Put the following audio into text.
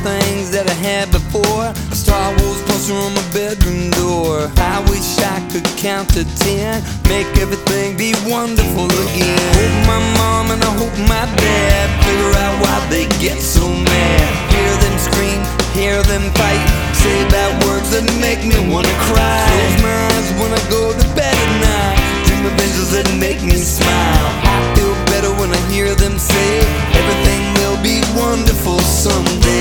things that I had before. A Star Wars poster on my bedroom door. I wish I could count to 10, make everything be wonderful again. Hope my mom and I hope my dad figure out why they get so mad. Hear them scream, hear them fight,